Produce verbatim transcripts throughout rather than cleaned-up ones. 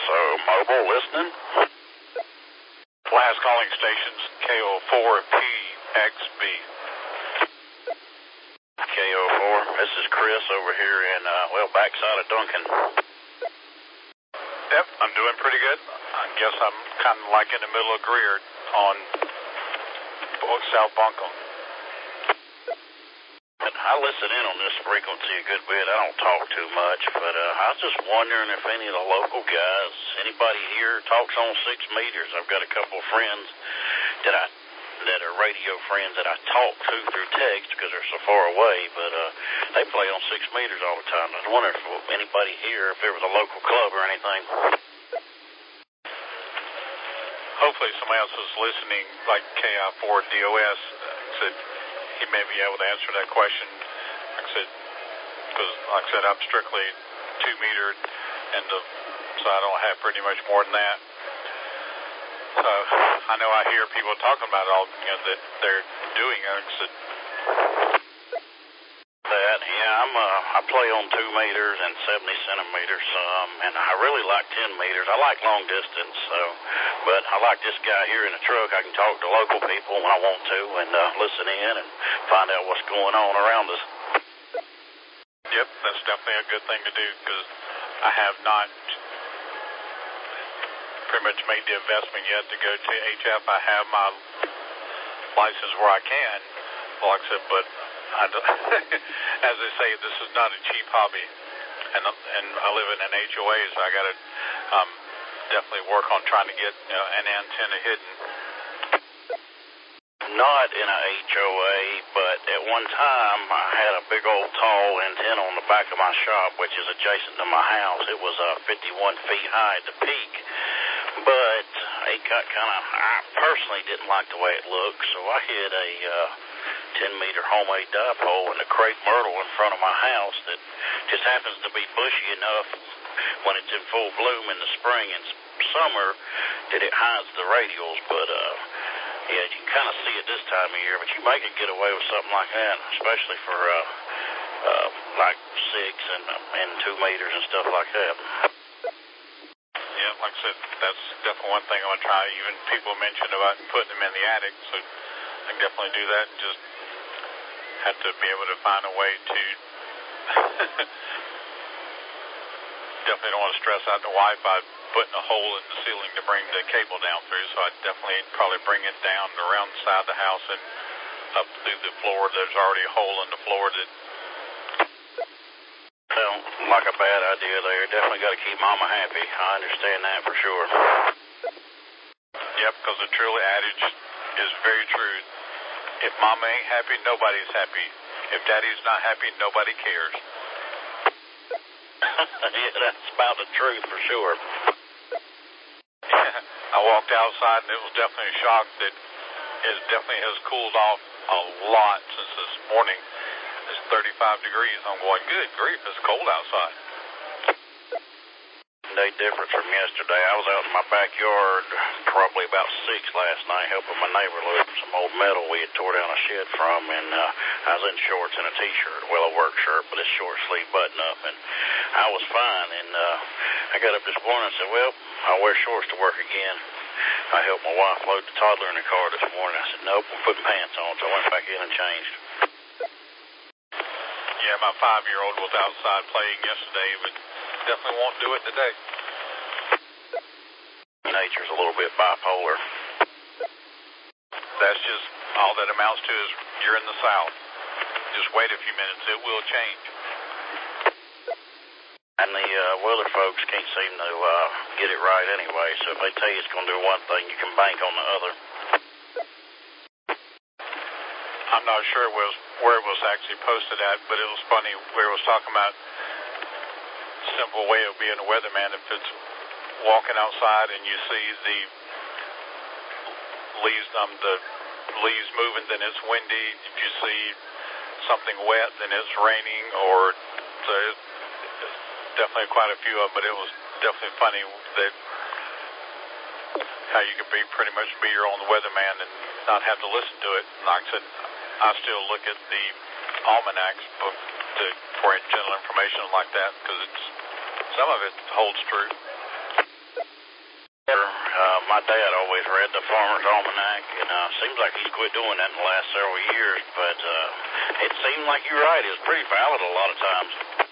So, mobile listening? Last calling stations, K O four P X B. K O four, this is Chris over here in, uh, well, backside of Duncan. Yep, I'm doing pretty good. I guess I'm kind of like in the middle of Greer on South Buncombe. I listen in on this frequency a good bit. I don't talk too much, but uh, I was just wondering if any of the local guys, anybody here talks on six meters. I've got a couple of friends that I that are radio friends that I talk to through text because they're so far away, but uh, they play on six meters all the time. I was wondering if anybody here, if there was a local club or anything. Hopefully somebody else is listening, like K I four D O S, said he may be able to answer that question. Like I said, because like I said, I'm strictly two metered, and the, so I don't have pretty much more than that. So I know I hear people talking about it all, you know, that they're doing it. So, that yeah, I'm uh, I play on two meters and seventy centimeters, um, and I really like ten meters. I like long distance, so but I like this guy here in the truck. I can talk to local people when I want to and uh, listen in and find out what's going on around us. Yep, that's definitely a good thing to do because I have not pretty much made the investment yet to go to H F. I have my license where I can, like I said, but I as they say, this is not a cheap hobby, and and I live in an H O A, so I got to um, definitely work on trying to get you know, an antenna hidden. Not in a H O A, but at one time I had a big old tall antenna on the back of my shop, which is adjacent to my house. It was uh, fifty-one feet high at the peak, but it got kind of, I personally didn't like the way it looked, so I hid a uh, ten meter homemade dipole in the crepe myrtle in front of my house that just happens to be bushy enough when it's in full bloom in the spring and summer that it hides the radials, but uh, yeah, you can kind of see it this time of year, but you may can get away with something like that, especially for uh, uh, like six and, and two meters and stuff like that. Yeah, like I said, that's definitely one thing I'm going to try. Even people mentioned about putting them in the attic, so I can definitely do that and just have to be able to find a way to definitely don't want to stress out the Wi-Fi putting a hole in the ceiling to bring the cable down through, so I'd definitely probably bring it down around the side of the house and up through the floor. There's already a hole in the floor that sounds like a bad idea there. Definitely got to keep Mama happy. I understand that for sure. Yep, because the true adage is very true. If Mama ain't happy, nobody's happy. If Daddy's not happy, nobody cares. Yeah, that's about the truth for sure. I walked outside and it was definitely a shock that it definitely has cooled off a lot since this morning. It's thirty-five degrees. I'm going, good grief, it's cold outside. Day difference from yesterday. I was out in my backyard probably about six last night helping my neighbor load up some old metal we had tore down a shed from, and uh, I was in shorts and a t-shirt, well, a work shirt, but a short sleeve button up, and I was fine, and uh, I got up this morning and said, well, I'll wear shorts to work again. I helped my wife load the toddler in the car this morning. I said, nope, I'm putting pants on, so I went back in and changed. Yeah, my five-year-old was outside playing yesterday, but definitely won't do it today. Nature's a little bit bipolar. That's just all that amounts to is you're in the South. Just wait a few minutes. It will change. And the uh, weather folks can't seem to uh, get it right anyway, so if they tell you it's going to do one thing, you can bank on the other. I'm not sure it was, where it was actually posted at, but it was funny where it was talking about a simple way of being a weatherman. If it's walking outside and you see the leaves, um, the leaves moving, then it's windy. If you see something wet, then it's raining, or so it's definitely quite a few of them, but it was definitely funny that how you could be pretty much be your own weatherman and not have to listen to it. Like I said, I still look at the almanacs book to, for general information like that because it's some of it holds true. my dad always read the Farmer's Almanac, and uh, seems like he's quit doing that in the last several years, but uh, it seemed like you're right. It was pretty valid a lot of times.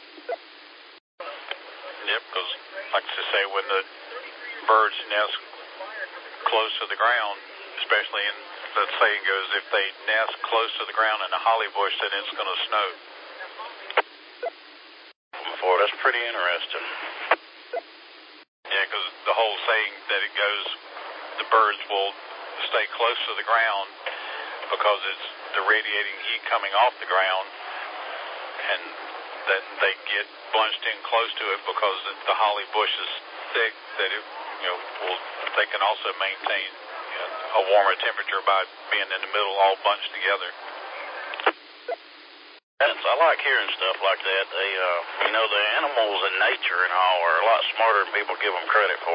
Yep, because, like I say, when the birds nest close to the ground, especially in, the saying goes, if they nest close to the ground in a holly bush, then it's going to snow. Before, that's pretty interesting. Yeah, because the whole saying that it goes, the birds will stay close to the ground because it's the radiating heat coming off the ground, and then they get bunched in close to it because the holly bush is thick, that it, you know, will, they can also maintain, you know, a warmer temperature by being in the middle, all bunched together. I like hearing stuff like that. They, uh, you know, the animals in nature and all are a lot smarter than people give them credit for.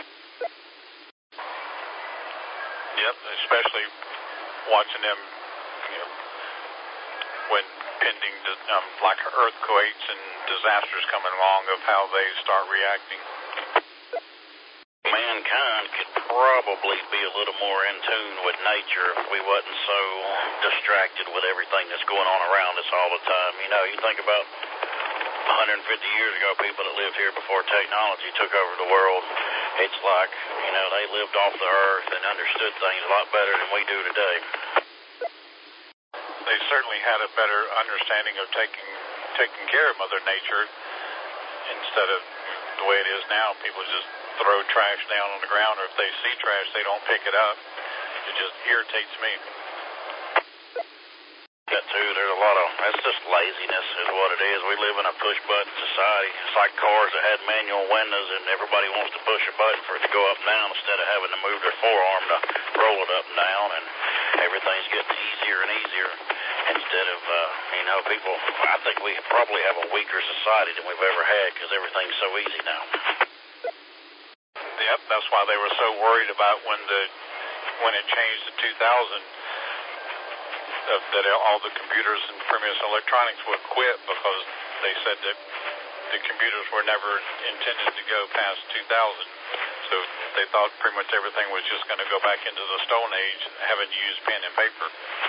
Yep, especially watching them, you know, when pending, um, like earthquakes and disasters coming along, of how they start reacting. Mankind could probably be a little more in tune with nature if we wasn't so distracted with everything that's going on around us all the time. You know, you think about one hundred fifty years ago, people that lived here before technology took over the world. It's like, you know, they lived off the earth and understood things a lot better than we do today. They certainly had a better understanding of taking taking care of Mother Nature instead of the way it is now. People just throw trash down on the ground, or if they see trash, they don't pick it up. It just irritates me. That too, there's a lot of, that's just laziness is what it is. We live in a push-button society. It's like cars that had manual windows, and everybody wants to push a button for it to go up and down instead of having to move their forearm to roll it up and down, and everything's getting easier and easier. Instead of, uh, you know, people, I think we probably have a weaker society than we've ever had because everything's so easy now. Yep, that's why they were so worried about when the when it changed to two thousand, uh, that all the computers and premise electronics would quit, because they said that the computers were never intended to go past two thousand. So they thought pretty much everything was just going to go back into the Stone Age, having to use pen and paper.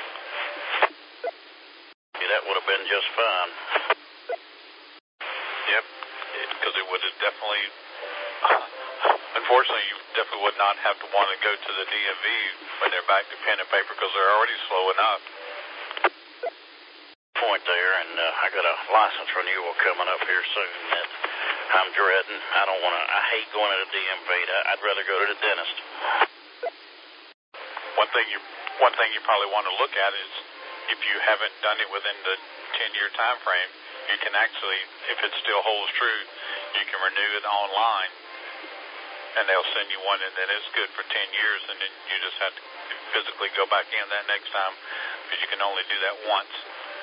Yeah, that would have been just fine. Yep, because it, it would have definitely... Unfortunately, you definitely would not have to want to go to the D M V when they're back to pen and paper, because they're already slow enough. Point there, and uh, I got a license renewal coming up here soon that I'm dreading. I don't want to, I hate going to the D M V. I'd rather go to the dentist. One thing you, one thing you probably want to look at is, if you haven't done it within the ten-year time frame, you can actually, if it still holds true, you can renew it online. And they'll send you one, and then it's good for ten years, and then you just have to physically go back in that next time, because you can only do that once.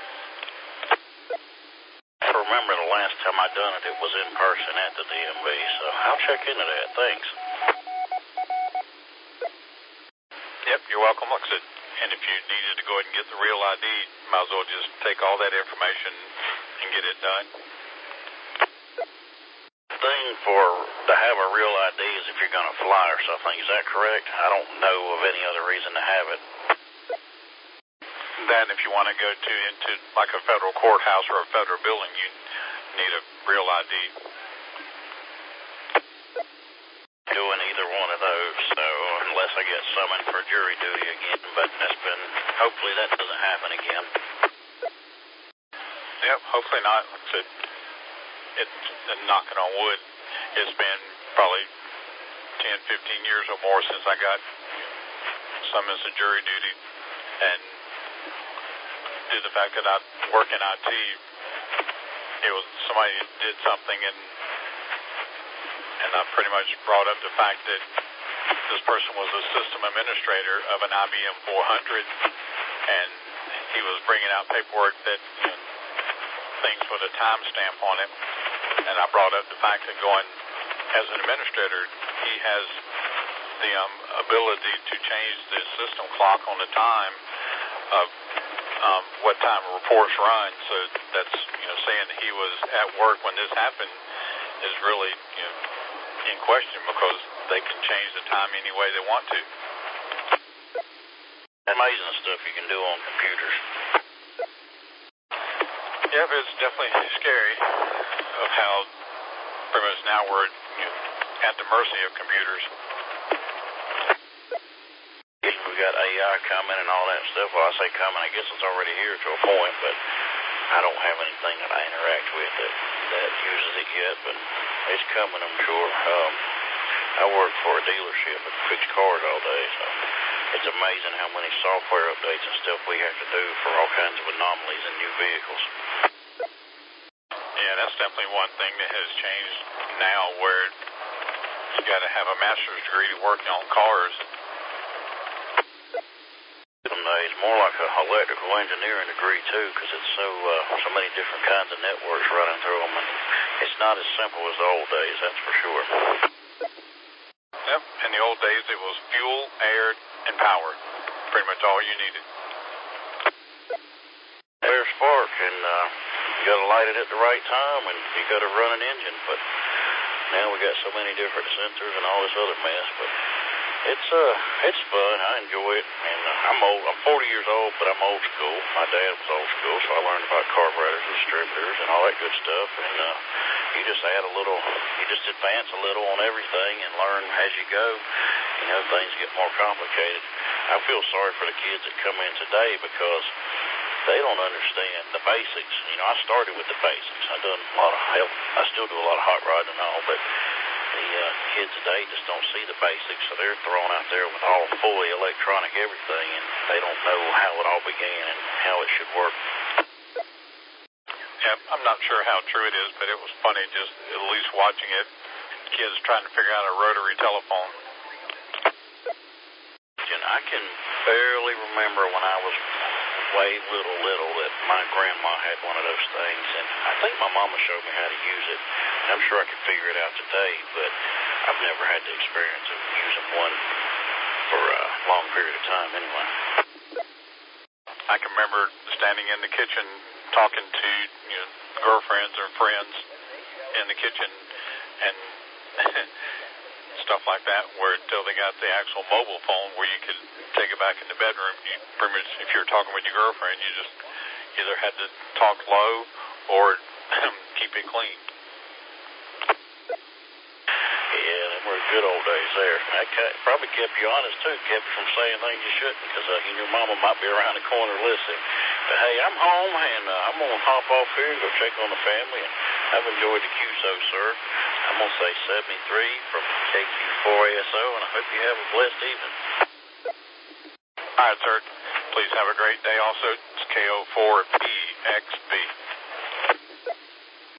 I remember the last time I done it, it was in person at the D M V, so I'll check into that. Thanks. Yep, you're welcome. Like I said, and if you needed to go ahead and get the real I D, might as well just take all that information and get it done. Thing for to have a real I D is if you're going to fly or something. Is that correct? I don't know of any other reason to have it. Then if you want to go to into like a federal courthouse or a federal building, you need a real I D. Doing either one of those, so unless I get summoned for jury duty again, but that's been, hopefully that doesn't happen again. Yep, hopefully not. Like I said, it's, and knocking on wood, it's been probably ten, fifteen years or more since I got summons to jury duty, and due to the fact that I work in I T, it was somebody did something, and and I pretty much brought up the fact that this person was a system administrator of an I B M four hundred, and he was bringing out paperwork that, you know, things with a timestamp on it. And I brought up the fact that going, as an administrator, he has the um, ability to change the system clock on the time of um, what time reports run. So that's, you know, saying that he was at work when this happened is really, you know, in question because they can change the time any way they want to. Amazing stuff you can do on computers. Yeah, but it's definitely scary of how pretty much now we're you know, at the mercy of computers. We got A I coming and all that stuff. Well, I say coming, I guess it's already here to a point, but I don't have anything that I interact with that, that uses it yet, but it's coming, I'm sure. Um, I work for a dealership and fix cars all day, so it's amazing how many software updates and stuff we have to do for all kinds of anomalies in new vehicles. Yeah, that's definitely one thing that has changed now, where you got to have a master's degree to work on cars. It's more like an electrical engineering degree too, because it's so uh, so many different kinds of networks running through them, and it's not as simple as the old days, that's for sure. Yep, in the old days it was fuel, air, and power, pretty much all you needed. Air spark, and uh, you got to light it at the right time, and you got to run an engine, but now we got so many different sensors and all this other mess, but It's uh, it's fun. I enjoy it, and uh, I'm old. I'm forty years old, but I'm old school. My dad was old school, so I learned about carburetors and distributors and all that good stuff. And uh, you just add a little, you just advance a little on everything and learn as you go. You know, things get more complicated. I feel sorry for the kids that come in today because they don't understand the basics. You know, I started with the basics. I done a lot of help. I still do a lot of hot rodding and all, but the uh, kids today just don't see the basics, so they're thrown out there with all fully electronic everything, and they don't know how it all began and how it should work. Yeah, I'm not sure how true it is, but it was funny just at least watching it. Kids trying to figure out a rotary telephone. And I can barely remember when I was way little, little, that my grandma had one of those things, and I think my mama showed me how to use it. I'm sure I could figure it out today, but I've never had the experience of using one for a long period of time anyway. I can remember standing in the kitchen talking to you know, girlfriends or friends in the kitchen and stuff like that, where until they got the actual mobile phone where you could take it back in the bedroom, you pretty much, if you were talking with your girlfriend, you just either had to talk low or keep it clean. Yeah, them were good old days there. That probably kept you honest, too. Kept you from saying things you shouldn't, because uh, you and your mama might be around the corner listening. But, hey, I'm home, and uh, I'm going to hop off here and go check on the family, and I've enjoyed the Q S O, sir. I'm going to say seventy-three from K Q four S O, and I hope you have a blessed evening. All right, sir. Please have a great day also. It's K O four P X B.